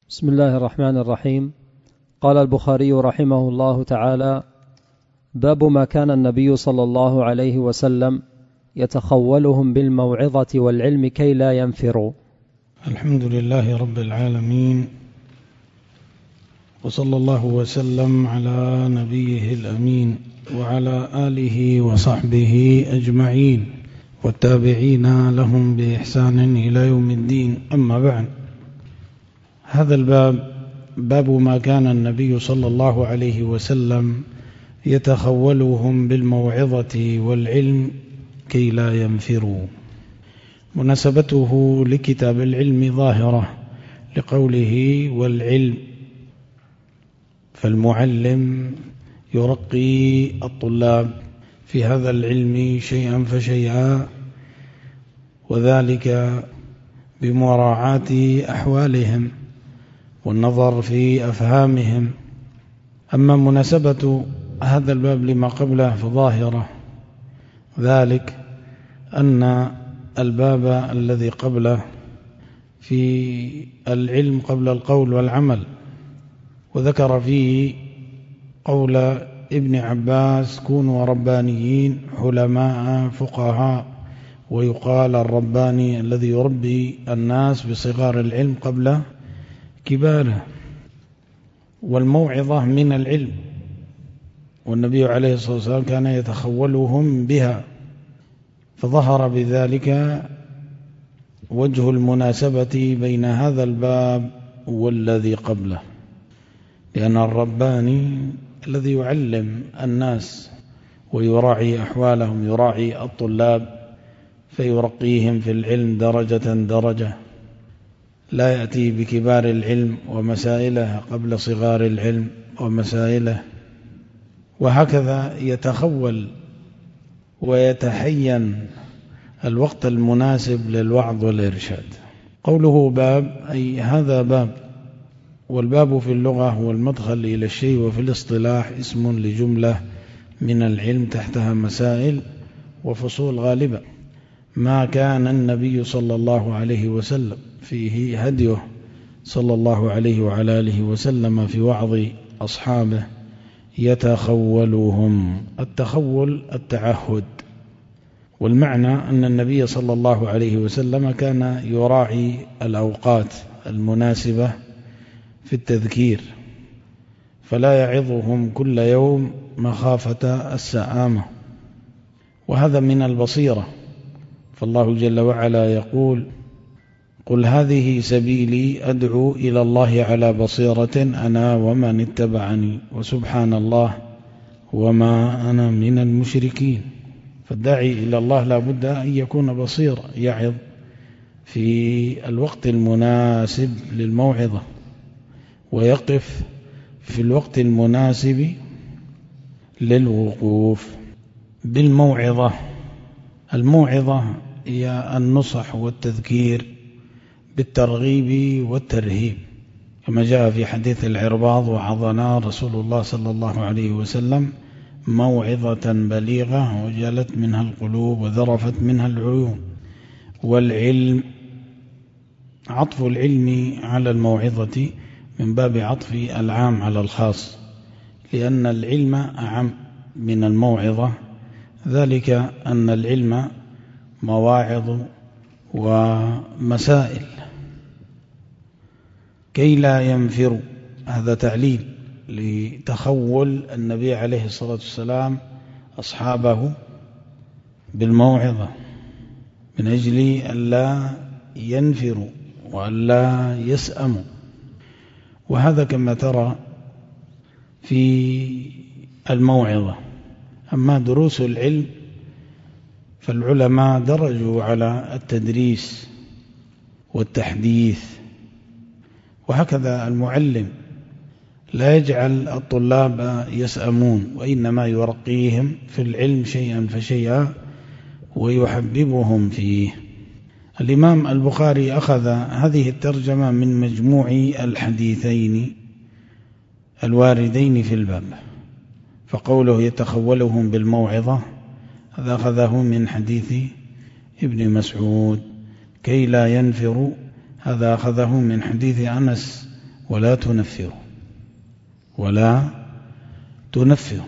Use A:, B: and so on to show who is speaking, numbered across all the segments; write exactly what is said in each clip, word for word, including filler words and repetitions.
A: بسم الله الرحمن الرحيم. قال البخاري رحمه الله تعالى: باب ما كان النبي صلى الله عليه وسلم يتخولهم بالموعظة والعلم كي لا ينفروا.
B: الحمد لله رب العالمين، وصلى الله وسلم على نبيه الأمين وعلى آله وصحبه أجمعين والتابعين لهم بإحسان إلى يوم الدين. أما بعد، هذا الباب باب ما كان النبي صلى الله عليه وسلم يتخولهم بالموعظة والعلم كي لا ينفروا. مناسبته لكتاب العلم ظاهرة لقوله والعلم، فالمعلم يرقي الطلاب في هذا العلم شيئا فشيئا، وذلك بمراعاة أحوالهم والنظر في أفهامهم. أما مناسبة هذا الباب لما قبله فظاهرة، ذلك أن الباب الذي قبله في العلم قبل القول والعمل، وذكر فيه قول ابن عباس: كونوا ربانيين حلماء فقهاء. ويقال الرباني الذي يربي الناس بصغار العلم قبل كباره. والموعظة من العلم، والنبي عليه الصلاة والسلام كان يتخولهم بها، فظهر بذلك وجه المناسبة بين هذا الباب والذي قبله، لأن الرباني الذي يعلم الناس ويراعي أحوالهم، يراعي الطلاب فيرقيهم في العلم درجة درجة، لا يأتي بكبار العلم ومسائله قبل صغار العلم ومسائله، وهكذا يتخول ويتحين الوقت المناسب للوعظ والإرشاد. قوله باب أي هذا باب، والباب في اللغة هو المدخل إلى الشيء، وفي الاصطلاح اسم لجملة من العلم تحتها مسائل وفصول غالبة. ما كان النبي صلى الله عليه وسلم فيه هديه صلى الله عليه وعلى آله وسلم في وعظ أصحابه يتخولهم. التخول التعهد، والمعنى أن النبي صلى الله عليه وسلم كان يراعي الأوقات المناسبة في التذكير، فلا يعظهم كل يوم مخافة السآمة، وهذا من البصيرة. فالله جل وعلا يقول: قل هذه سبيلي أدعو إلى الله على بصيرة أنا ومن اتبعني وسبحان الله وما أنا من المشركين. فالداعي إلى الله لا بد أن يكون بصيرا، يعظ في الوقت المناسب للموعظة، ويقف في الوقت المناسب للوقوف بالموعظة. الموعظة هي النصح والتذكير بالترغيب والترهيب، كما جاء في حديث العرباض: وعظنا رسول الله صلى الله عليه وسلم موعظة بليغة وجلت منها القلوب وذرفت منها العيون. والعلم، عطف العلم على الموعظة من باب عطف العام على الخاص، لأن العلم أعم من الموعظة، ذلك أن العلم مواعظ ومسائل. كي لا ينفروا، هذا تعليل لتخول النبي عليه الصلاة والسلام أصحابه بالموعظة، من أجل أن لا ينفروا وأن لا يسأموا. وهذا كما ترى في الموعظة. أما دروس العلم فالعلماء درجوا على التدريس والتحديث، وهكذا المعلم لا يجعل الطلاب يسأمون، وإنما يرقيهم في العلم شيئا فشيئا ويحببهم فيه. الإمام البخاري أخذ هذه الترجمة من مجموع الحديثين الواردين في الباب، فقوله يتخولهم بالموعظة هذا أخذه من حديث ابن مسعود، كي لا ينفروا هذا أخذه من حديث أنس ولا تنفروا ولا تنفروا.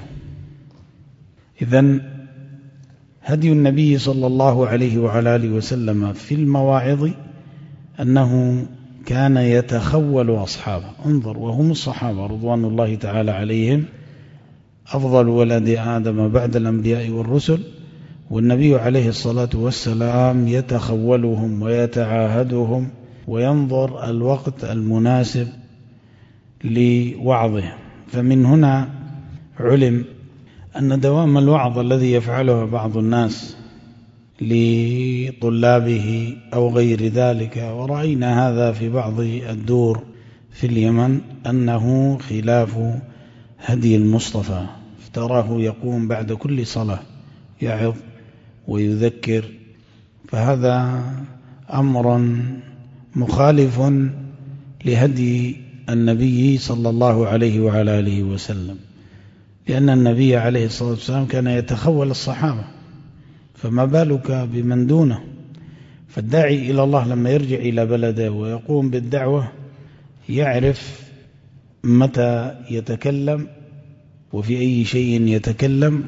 B: إذن هدي النبي صلى الله عليه وعلى آله وسلم في المواعظ أنه كان يتخول أصحابه. انظر، وهم الصحابة رضوان الله تعالى عليهم، أفضل ولد آدم بعد الأنبياء والرسل، والنبي عليه الصلاة والسلام يتخولهم ويتعاهدهم وينظر الوقت المناسب لوعظه. فمن هنا علم أن دوام الوعظ الذي يفعله بعض الناس لطلابه أو غير ذلك، ورأينا هذا في بعض الدور في اليمن، أنه خلاف هدي المصطفى، فتراه يقوم بعد كل صلاة يعظ ويذكر، فهذا أمر مخالف لهدي النبي صلى الله عليه وعلى آله وسلم، لأن النبي عليه الصلاة والسلام كان يتخول الصحابة، فما بالك بمن دونه. فالداعي إلى الله لما يرجع إلى بلده ويقوم بالدعوة يعرف متى يتكلم وفي أي شيء يتكلم،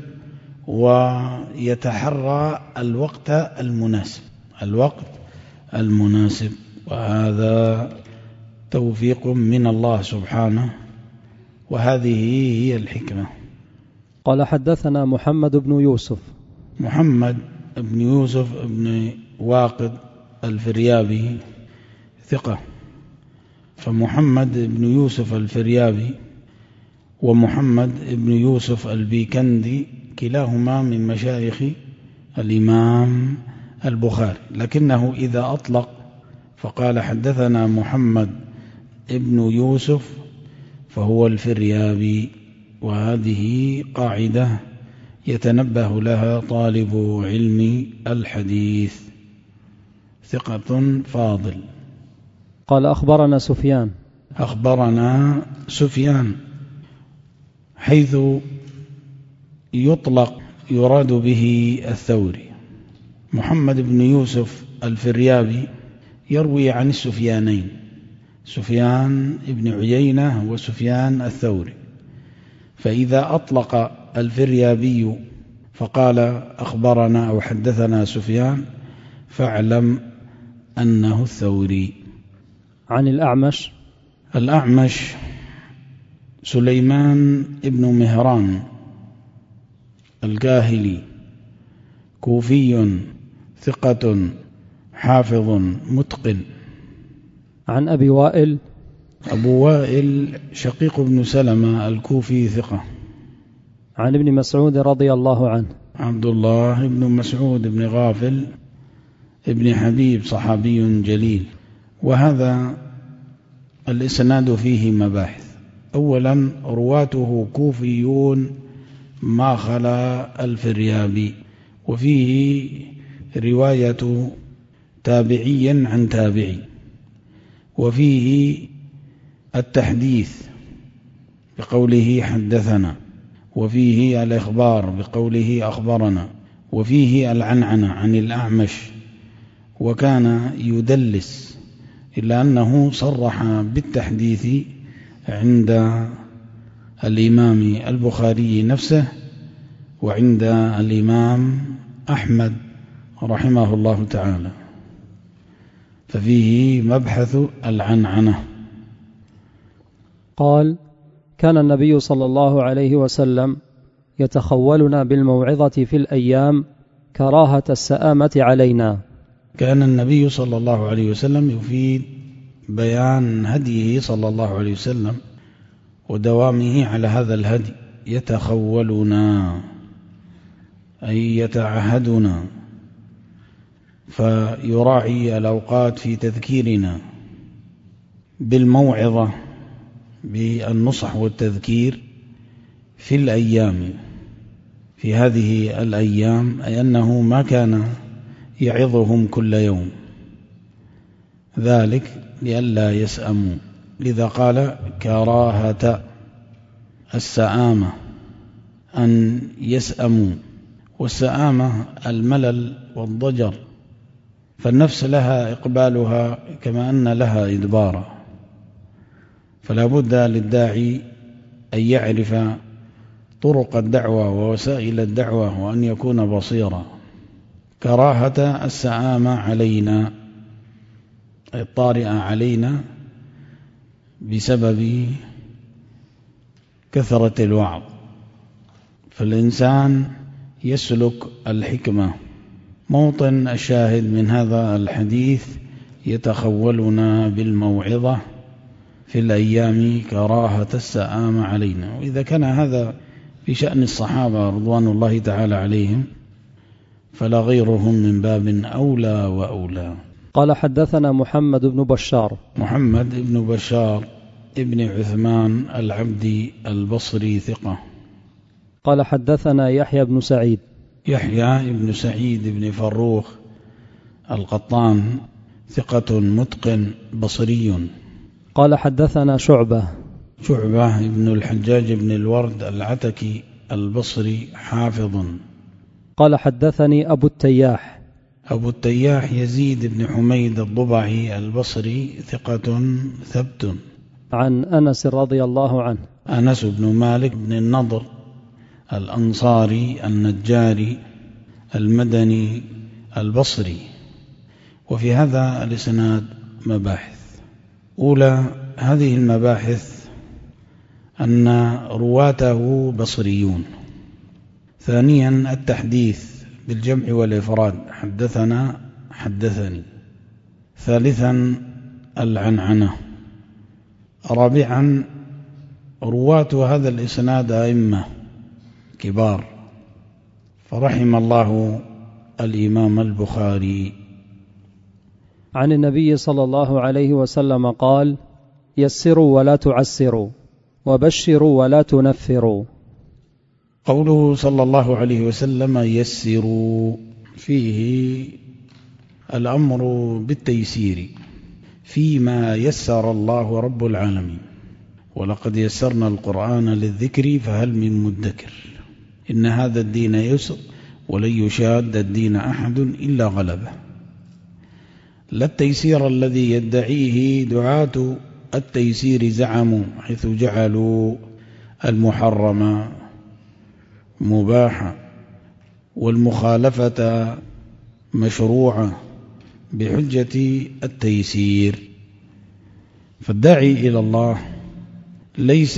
B: ويتحرى الوقت المناسب الوقت المناسب وهذا توفيق من الله سبحانه، وهذه هي الحكمة.
A: قال حدثنا محمد بن يوسف.
B: محمد بن يوسف بن واقد الفريابي ثقة. فمحمد بن يوسف الفريابي ومحمد بن يوسف البيكندي كلاهما من مشايخ الإمام البخاري، لكنه إذا أطلق فقال حدثنا محمد بن يوسف فهو الفريابي، وهذه قاعدة يتنبه لها طالب علم الحديث، ثقة فاضل.
A: قال أخبرنا سفيان.
B: أخبرنا سفيان، حيث يطلق يراد به الثوري. محمد بن يوسف الفريابي يروي عن السفيانين، سفيان بن عيينة وسفيان الثوري، فإذا أطلق الفريابي فقال أخبرنا أو حدثنا سفيان فاعلم أنه الثوري.
A: عن الأعمش.
B: الأعمش سليمان بن مهران الكاهلي، كوفي ثقة حافظ متقن.
A: عن أبي وائل.
B: أبو وائل شقيق بن سلمة الكوفي ثقة.
A: عن ابن مسعود رضي الله عنه.
B: عبد الله بن مسعود بن غافل ابن حبيب صحابي جليل. وهذا الإسناد فيه مباحث. أولا رواته كوفيون ما خلا الفريابي، وفيه رواية تابعي عن تابعي، وفيه التحديث بقوله حدثنا، وفيه الإخبار بقوله أخبرنا، وفيه العنعنة عن الأعمش، وكان يدلس، إلا أنه صرح بالتحديث عند الإمام البخاري نفسه وعند الإمام أحمد رحمه الله تعالى، ففيه مبحث العنعنة.
A: قال كان النبي صلى الله عليه وسلم يتخولنا بالموعظة في الأيام كراهة السآمة علينا.
B: كان النبي صلى الله عليه وسلم يفيد بيان هديه صلى الله عليه وسلم ودوامه على هذا الهدي، يتخولنا أي يتعهدنا، فيراعي الأوقات في تذكيرنا بالموعظة بالنصح والتذكير في الأيام، في هذه الأيام، أي أنه ما كان يعظهم كل يوم، ذلك لئلا يسأموا، لذا قال كراهة السآمة أن يسأموا، والسآمة الملل والضجر، فالنفس لها إقبالها كما أن لها إدبارا، فلا بد للداعي أن يعرف طرق الدعوة ووسائل الدعوة وأن يكون بصيرا. كراهة السآمة علينا الطارئة علينا بسبب كثرة الوعظ، فالإنسان يسلك الحكمة. موطن الشاهد من هذا الحديث: يتخولنا بالموعظة في الأيام كراهة السآمة علينا. وإذا كان هذا في شأن الصحابة رضوان الله تعالى عليهم فلا غيرهم من باب أولى وأولى.
A: قال حدثنا محمد بن بشار
B: محمد بن بشار ابن عثمان العبدي البصري ثقة.
A: قال حدثنا يحيى بن سعيد
B: يحيى بن سعيد بن فروخ القطان ثقة متقن بصري.
A: قال حدثنا شعبة
B: شعبة بن الحجاج بن الورد العتكي البصري حافظ.
A: قال حدثني أبو التياح
B: أبو التياح يزيد بن حميد الضبعي البصري ثقة ثبت.
A: عن أنس رضي الله عنه
B: أنس بن مالك بن النضر الأنصاري النجاري المدني البصري. وفي هذا الإسناد مباحث. أولى هذه المباحث أن رواته بصريون. ثانيا التحديث بالجمع والإفراد: حدثنا حدثني. ثالثا العنعنة. رابعا رواة هذا الإسناد أئمة كبار، فرحم الله الإمام البخاري.
A: عن النبي صلى الله عليه وسلم قال: يسروا ولا تعسروا، وبشروا ولا تنفروا.
B: قوله صلى الله عليه وسلم يسروا فيه الأمر بالتيسير فيما يسر الله رب العالمين. ولقد يسرنا القرآن للذكر فهل من مدكر. إن هذا الدين يسر ولن يشاد الدين أحد إلا غلبه. لا التيسير الذي يدعيه دعاة التيسير زعموا، حيث جعلوا المحرم مباحا والمخالفة مشروعة بحجة التيسير. فالداعي إلى الله ليس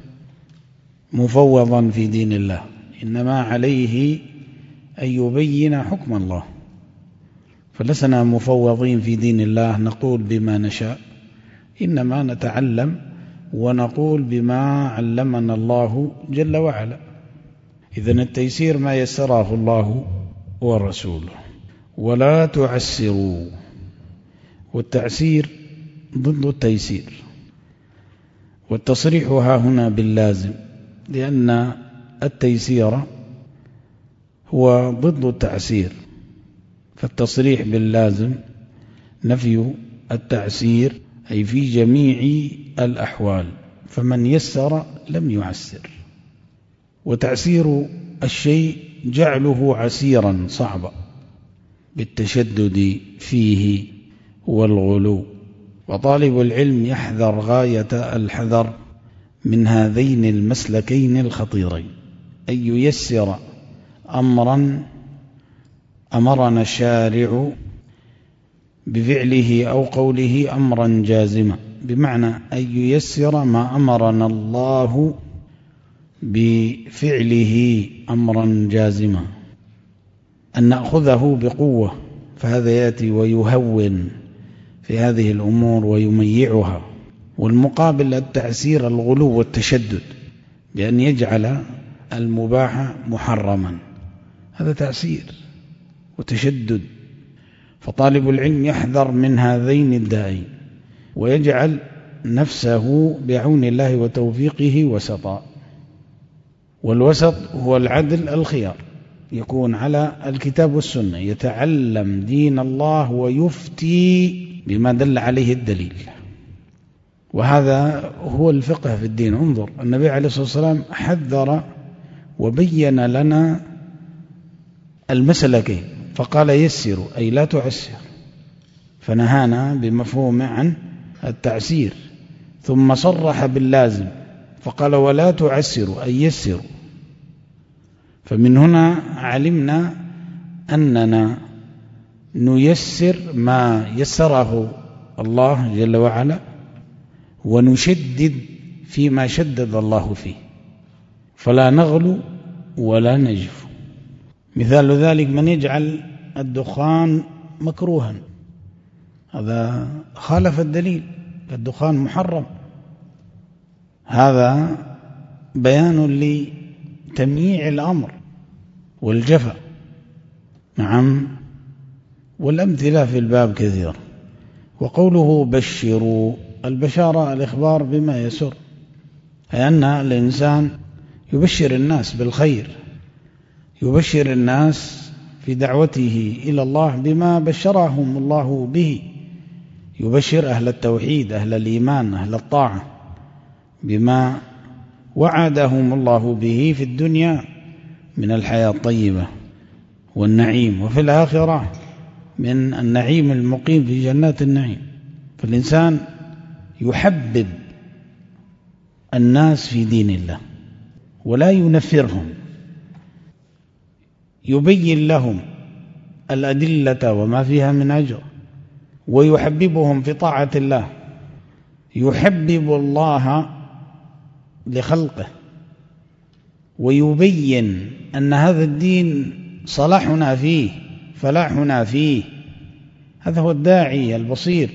B: مفوضا في دين الله، إنما عليه أن يبين حكم الله. فلسنا مفوضين في دين الله نقول بما نشاء، إنما نتعلم ونقول بما علمنا الله جل وعلا. إذن التيسير ما يسره الله ورسوله. ولا تعسروا، والتعسير ضد التيسير، والتصريح ها هنا باللازم، لأن التيسير هو ضد التعسير، فالتصريح باللازم نفي التعسير أي في جميع الأحوال، فمن يسر لم يعسر. وتعسير الشيء جعله عسيرا صعبا بالتشدد فيه والغلو. وطالب العلم يحذر غاية الحذر من هذين المسلكين الخطيرين: أن ييسر أمرا أمرنا الشارع بفعله أو قوله أمرا جازما، بمعنى أن ييسر ما أمرنا الله بفعله أمرا جازما، أن نأخذه بقوة، فهذا يأتي ويهون في هذه الأمور ويميعها. والمقابل التعسير الغلو والتشدد بأن يجعل المباح محرما، هذا تعسير وتشدد. فطالب العلم يحذر من هذين الدائين ويجعل نفسه بعون الله وتوفيقه وسطا. والوسط هو العدل الخيار، يكون على الكتاب والسنة، يتعلم دين الله ويفتي بما دل عليه الدليل. وهذا هو الفقه في الدين. انظر، النبي عليه الصلاة والسلام حذر وبين لنا المسلكين، فقال يسروا أي لا تعسر، فنهانا بمفهوم عن التعسير. ثم صرح باللازم فقال ولا تعسروا أي يسروا. فمن هنا علمنا أننا نيسر ما يسره الله جل وعلا، ونشدد فيما شدد الله فيه، فلا نغلو ولا نجف. مثال ذلك من يجعل الدخان مكروها، هذا خالف الدليل، الدخان محرم. هذا بيان لتمييع الأمر والجفا. نعم، والأمثلة في الباب كثيرة. وقوله بشروا، البشارة الإخبار بما يسر، أي أن الإنسان يبشر الناس بالخير، يبشر الناس في دعوته إلى الله بما بشرهم الله به، يبشر أهل التوحيد أهل الإيمان أهل الطاعة بما وعدهم الله به في الدنيا من الحياة الطيبة والنعيم، وفي الآخرة من النعيم المقيم في جنات النعيم. فالإنسان يحبب الناس في دين الله ولا ينفرهم، يبين لهم الأدلة وما فيها من أجر، ويحببهم في طاعة الله، يحبب الله لخلقه، ويبين أن هذا الدين صلاحنا فيه فلاحنا فيه. هذا هو الداعي البصير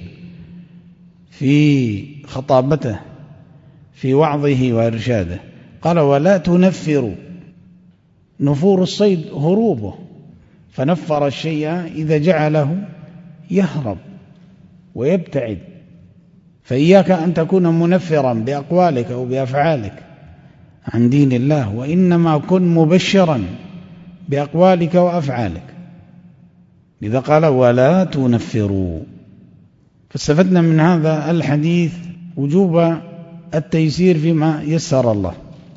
B: في خطابته في وعظه وإرشاده. قال ولا تنفروا، نفور الصيد هروبه، فنفر الشيء إذا جعله يهرب ويبتعد. فإياك أن تكون منفرا بأقوالك أو بأفعالك عن دين الله، وإنما كن مبشرا بأقوالك وأفعالك. لذا قال ولا تنفروا. فاستفدنا من هذا الحديث وجوب التيسير فيما يسر الله،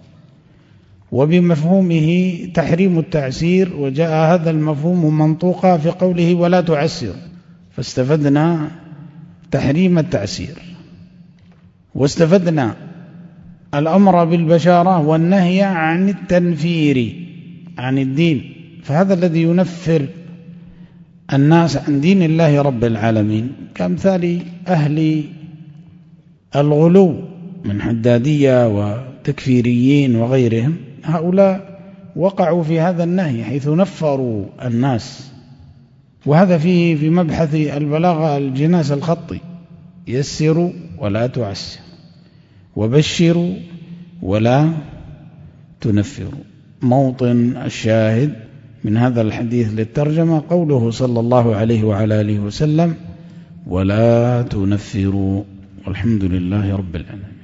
B: وبمفهومه تحريم التعسير، وجاء هذا المفهوم منطوقا في قوله ولا تعسر، فاستفدنا تحريم التعسير، واستفدنا الأمر بالبشارة والنهي عن التنفير عن الدين. فهذا الذي ينفر الناس عن دين الله رب العالمين كأمثال أهل الغلو من حدادية وتكفيريين وغيرهم، هؤلاء وقعوا في هذا النهي حيث نفروا الناس. وهذا فيه في مبحث البلاغة الجناس الخطي: يسروا ولا تعسروا، وبشروا ولا تنفروا. موطن الشاهد من هذا الحديث للترجمة قوله صلى الله عليه وعلى آله وسلم: ولا تنفروا. والحمد لله رب العالمين.